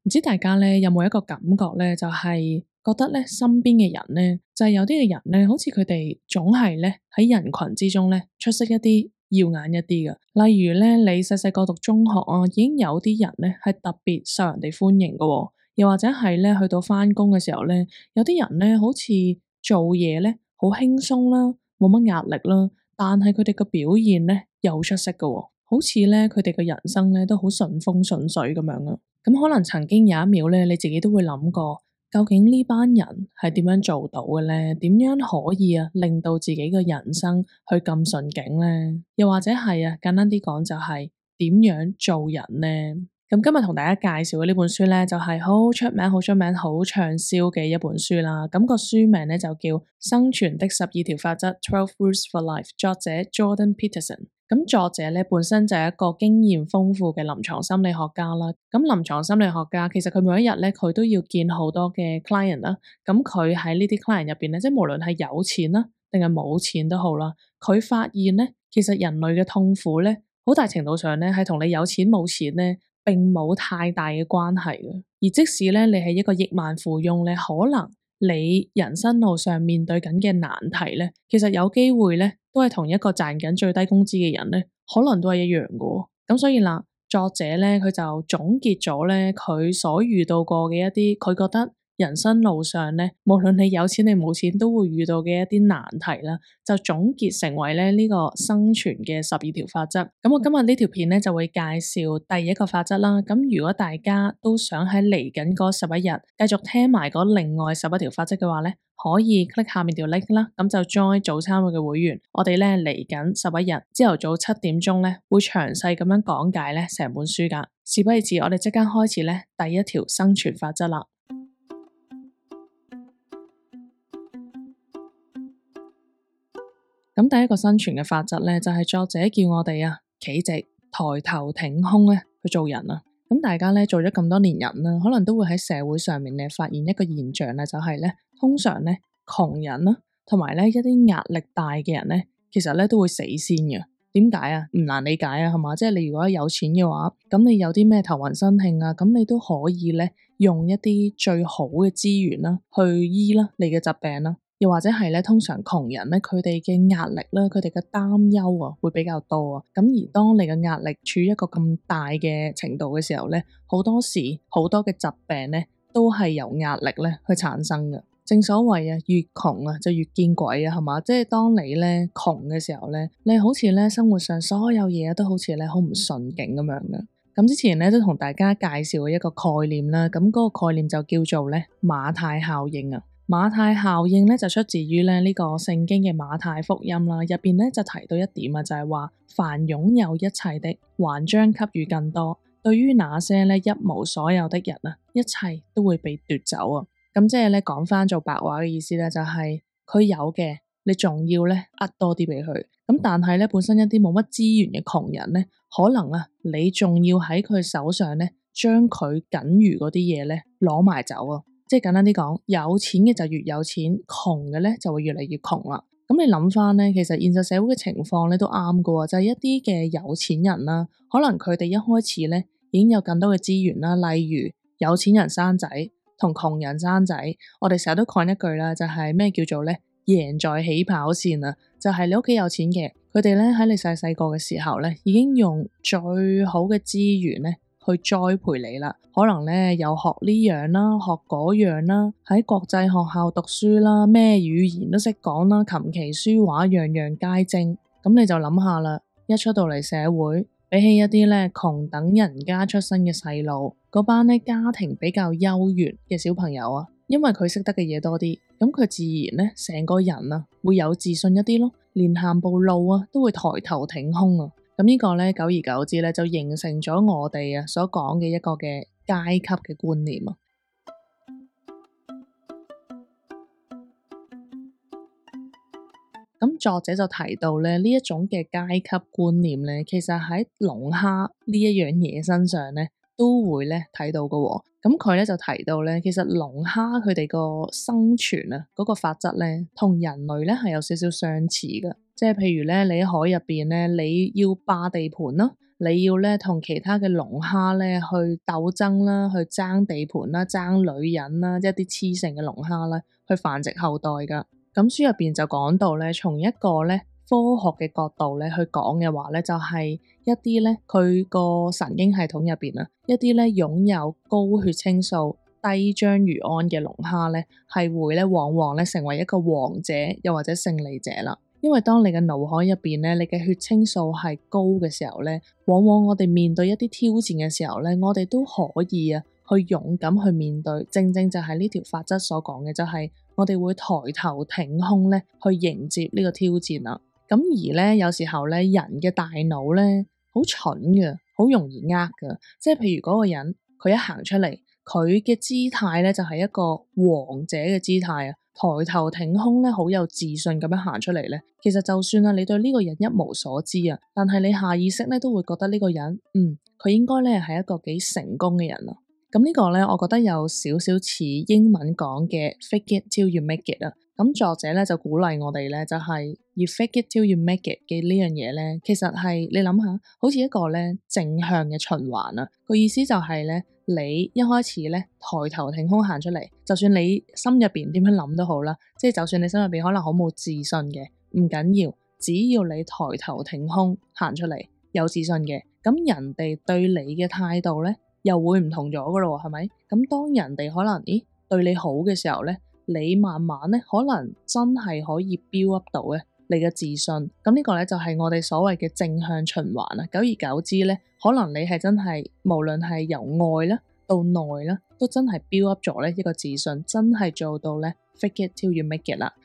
唔知大家咧有冇一個感覺咧，就係覺得咧身邊嘅人咧，就係有啲嘅人咧，好似佢哋總係咧喺人群之中咧出色一啲、耀眼一啲嘅。例如咧，你細細個讀中學啊，已經有啲人咧係特別受人哋歡迎嘅喎。又或者係咧去到返工嘅時候咧，有啲人咧好似做嘢咧好輕鬆啦，冇乜壓力啦，但係佢哋嘅表現咧又出色嘅喎，好似咧佢哋嘅人生咧都好順風順水咁樣啊。咁可能曾經有一秒咧，你自己都會諗過，究竟呢班人係點樣做到嘅咧？點樣可以令到自己嘅人生去咁順境咧？又或者係簡單啲講就係點樣做人咧？咁今日同大家介紹嘅呢本書咧，就係好出名、好出名、好暢銷嘅一本書啦。咁個書名咧就叫《生存的12條法則》（12 Rules for Life），作者 Jordan Peterson。咁作者咧本身就係一個經驗豐富嘅臨床心理學家啦。咁臨床心理學家其實佢每一日咧佢都要見好多嘅 client 啦。咁佢喺呢啲 client 入邊咧，即係無論係有錢啦定係冇錢都好啦，佢發現咧其實人類嘅痛苦咧，好大程度上咧係同你有錢冇錢咧並冇太大嘅關係嘅。而即使咧你係一個億萬富翁咧，可能你人生路上面對緊嘅難題咧，其實有機會咧都係同一個賺緊最低工資嘅人咧，可能都係一樣嘅。咁所以啦，作者咧佢就總結咗咧佢所遇到過嘅一啲，佢覺得人生路上咧，無論你有錢定冇錢，都會遇到嘅一啲難題啦，就總結成為咧呢個生存嘅12條法則。咁我今日呢條片咧就會介紹第一個法則啦。咁如果大家都想喺嚟緊嗰11日繼續聽埋嗰另外11條法則嘅話咧，可以 click 下面條 link 啦，咁就 join 早餐會嘅會員。我哋咧嚟緊11日朝頭早7點鐘咧，會詳細咁樣講解咧成本書噶。事不宜遲，我哋即刻開始咧第一條生存法則啦。咁第一個生存嘅法則咧，就係作者叫我哋企直、抬頭挺胸咧去做人啊。咁大家咧做咗咁多年人啦，可能都會喺社會上面咧發現一個現象咧，就係咧通常咧窮人啦，同埋咧一啲壓力大嘅人咧，其實咧都會死先嘅。點解啊？唔難理解啊，係嘛？即係你如果有錢嘅話，咁你有啲咩頭暈身㷫啊，咁你都可以咧用一啲最好嘅資源啦去醫啦你嘅疾病啦。又或者係咧，通常窮人咧，佢哋嘅壓力咧，佢哋嘅擔憂會比較多啊。咁而當你嘅壓力處於一個咁大嘅程度嘅時候咧，好多時好多嘅疾病咧，都係由壓力咧去產生嘅。正所謂越窮就越見鬼啊，係嘛？即係當你咧窮嘅時候咧，你好似咧生活上所有嘢都好似咧好唔順境咁樣嘅。咁之前咧都同大家介紹過一個概念啦，咁嗰個概念就叫做咧馬太效應啊。馬太效應咧就出自於咧呢個聖經嘅馬太福音啦，入邊咧就提到一點就係話凡擁有一切的，還將給予更多；對於那些咧一無所有的人一切都會被奪走啊。咁即係咧講翻做白話嘅意思咧，就係佢有嘅，你仲要咧多啲俾佢。咁但係咧本身一啲冇乜資源嘅窮人咧，可能你仲要喺佢手上咧將佢僅餘嗰啲嘢咧攞埋走啊。即係簡單啲講，有錢嘅就越有錢，窮嘅咧就會越嚟越窮啦。咁你諗翻咧，其實現實社會嘅情況咧都啱㗎喎，就係一啲嘅有錢人啦，可能佢哋一開始咧已經有更多嘅資源啦，例如有錢人生仔同窮人生仔，我哋成日都講一句啦，就係咩叫做咧贏在起跑線啊，就係你屋企有錢嘅，佢哋咧喺你細細個嘅時候咧，已經用最好嘅資源咧去栽培你啦，可能咧又學呢樣啦，學嗰樣啦，喺國際學校讀書啦，咩語言都識講啦，琴棋書畫樣樣皆精。咁你就諗下啦，一出到嚟社會，比起一啲咧窮等人家出身嘅細路，嗰班咧家庭比較優越嘅小朋友因為佢識得嘅嘢多啲，咁佢自然咧成個人會有自信一啲咯，連行步路都會抬頭挺胸啊。咁呢個咧，久而久之咧，就形成咗我哋所講嘅一個嘅階級嘅觀念啊。咁作者就提到咧，呢一種嘅階級觀念咧，其實喺龍蝦呢一樣嘢身上咧，都會咧睇到㗎喎。咁佢咧就提到咧，其實龍蝦佢哋個生存嗰個法則咧，同人類咧係有少少相似嘅。即係譬如咧，你喺海入邊咧，你要霸地盤啦， 你要咧同其他嘅龍蝦咧去鬥爭啦，去爭地盤啦，爭女人啦，一啲雌性嘅龍蝦啦，去繁殖後代噶。咁書入邊就講到咧，從一個咧科學嘅角度咧去講嘅話咧，就係一啲咧佢個神經系統入邊啊，一啲咧擁有高血清素、低章魚胺嘅龍蝦咧，係會咧往往咧成為一個王者，又或者勝利者啦。因為當你嘅腦海入邊咧，你嘅血清素係高嘅時候咧，往往我哋面對一啲挑戰嘅時候咧，我哋都可以啊去勇敢去面對。正正就係呢條法則所講嘅，就係我哋會抬頭挺胸咧去迎接呢個挑戰啦。咁而咧有時候咧，人嘅大腦咧好蠢嘅，好容易呃㗎。即係譬如嗰個人佢一行出嚟，佢嘅姿態咧就係一個王者嘅姿態啊。抬頭挺胸咧，好有自信咁樣行出嚟咧。其實就算啊，你對呢個人一無所知啊，但係你下意識咧都會覺得呢個人，佢應該咧係一個幾成功嘅人啊。咁呢個咧，我覺得有少少似英文講嘅 fake it till you make it 啊。咁作者咧就鼓勵我哋咧，就係要 fake it till you make it 嘅呢樣嘢咧，其實係你諗下，好似一個咧正向嘅循環啊。個意思就係咧，你一開始咧抬頭挺胸行出嚟，就算你心入邊點樣諗都好啦，即係就算你心入邊可能好冇自信嘅，唔緊要，只要你抬頭挺胸行出嚟，有自信嘅，咁人哋對你嘅態度咧又會唔同咗噶咯，係咪？咁當人哋可能對你好嘅時候咧，你慢慢咧可能真係可以 build up 到咧你嘅自信。咁呢個咧就係我哋所謂嘅正向循環啊。久而久之咧，可能你係真係無論係由外啦到內啦，都真係 build up 咗咧一個自信，真係做到咧 fake it till you make it 啦。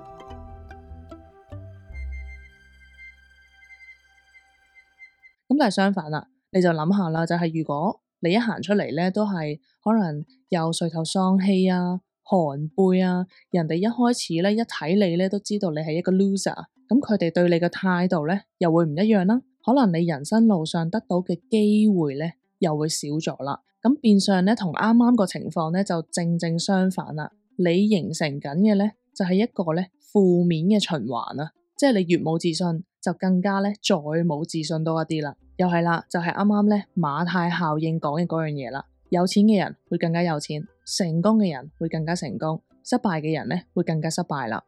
咁但係相反啦，你就諗下啦，就係如果你一行出嚟咧，都係可能又垂頭喪氣啊、寒背啊，人哋一開始咧一睇你咧都知道你係一個 loser，咁佢哋對你嘅態度咧又會唔一樣啦。可能你人生路上得到嘅機會咧又會少咗啦。咁變相咧同啱啱個情況咧就正正相反啦。你形成緊嘅咧就係一個咧負面嘅循環啊，即係你越冇自信，就更加咧再冇自信多一啲啦。又係啦，就係啱啱咧馬太效應講嘅嗰樣嘢啦。有錢嘅人會更加有錢，成功嘅人會更加成功，失敗嘅人咧會更加失敗啦。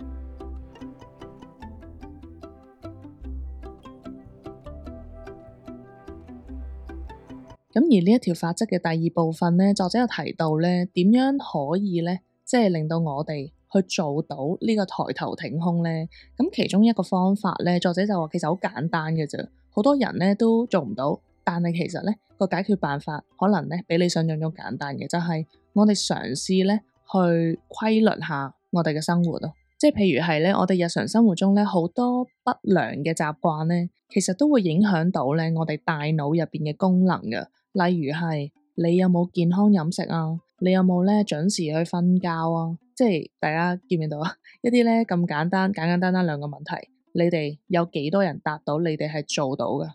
咁而呢一條法則嘅第二部分咧，作者有提到咧，點樣可以咧，即係令到我哋去做到呢個抬頭挺胸咧？咁其中一個方法咧，作者就話其實好簡單嘅啫，好多人咧都做唔到。但係其實咧個解決辦法可能咧比你想象中簡單嘅，就係我哋嘗試咧去規律下我哋嘅生活咯。即係譬如係咧，我哋日常生活中咧好多不良嘅習慣咧，其實都會影響到咧我哋大腦入邊嘅功能嘅。例如係你有冇健康飲食啊？你有冇咧準時去瞓覺啊？即係大家見唔見到啊？一啲咧咁簡單簡簡單單兩個問題，你哋有幾多人答到？你哋係做到嘅？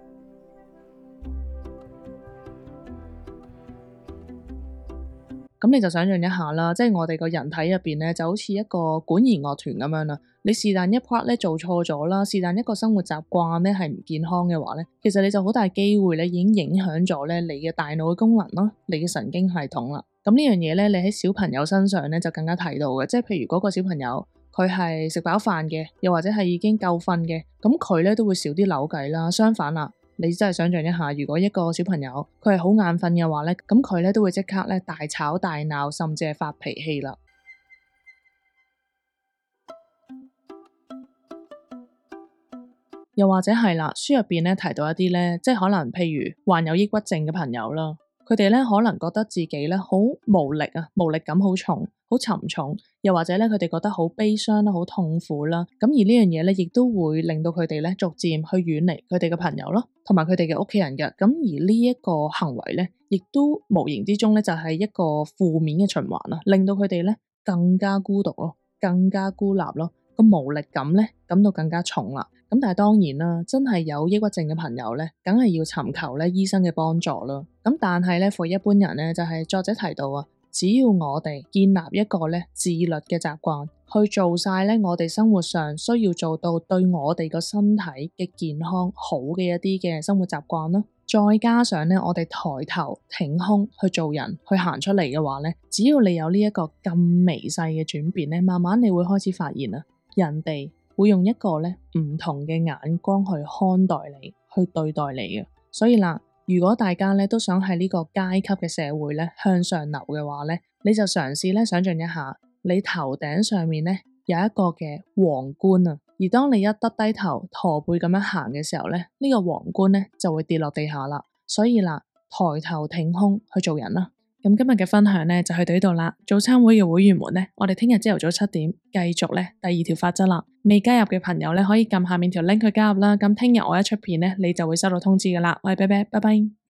咁你就想象一下啦，即係我哋個人體入邊咧，就好似一個管弦樂團咁樣啦。你是但一 part 咧做錯咗啦，是但一個生活習慣咧係唔健康嘅話咧，其實你就好大機會咧已經影響咗咧你嘅大腦嘅功能啦，你嘅神經系統啦。咁呢樣嘢咧，你喺小朋友身上咧就更加睇到嘅，即係譬如嗰個小朋友佢係食飽飯嘅，又或者係已經夠瞓嘅，咁佢咧都會少啲扭計啦。相反啦，你真係想象一下，如果一個小朋友佢係好眼瞓嘅話咧，咁佢咧都會即刻咧大吵大鬧，甚至係發脾氣啦。又或者係啦，書入邊咧提到一啲咧，即係可能譬如患有抑鬱症嘅朋友啦，佢哋咧可能覺得自己咧好無力啊，無力感好重，好沉重，又或者咧佢哋覺得好悲傷啦，好痛苦啦。咁而呢樣嘢咧，亦都會令到佢哋咧逐漸去遠離佢哋嘅朋友咯，同埋佢哋嘅屋企人嘅。咁而呢一個行為咧，亦都無形之中咧就係一個負面嘅循環啦，令到佢哋咧更加孤獨咯，更加孤立咯，個無力感咧感到更加重啦。咁但係當然啦，真係有抑鬱症嘅朋友咧，梗係要尋求咧醫生嘅幫助咯。咁但係咧，for 一般人咧，就係作者提到啊， 只要我哋建立一個咧自律嘅習慣，去做晒咧我哋生活上需要做到對我哋個身體嘅健康好嘅一啲嘅生活習慣啦，再加上咧我哋抬頭挺胸去做人，去行出嚟嘅話咧，只要你有呢一個咁微細嘅轉變咧，慢慢你會開始發現啊，人哋會用一個咧唔同嘅眼光去看待你，去對待你嘅。所以啦，如果大家咧都想喺呢個階級嘅社會咧向上流嘅話咧，你就嘗試咧想象一下，你頭頂上面咧有一個嘅皇冠啊，而當你一耷低頭駝背咁樣行嘅時候咧，呢個皇冠咧就會跌落地下啦。所以啦，抬頭挺胸去做人啦。咁今日嘅分享咧就去到呢度啦。早餐會嘅會員們咧，我哋聽日朝頭早7點繼續咧第2條法則啦。未加入嘅朋友咧可以撳下面條 link 去加入啦。咁聽日我一出片咧，你就會收到通知噶啦。我係啤啤，拜拜。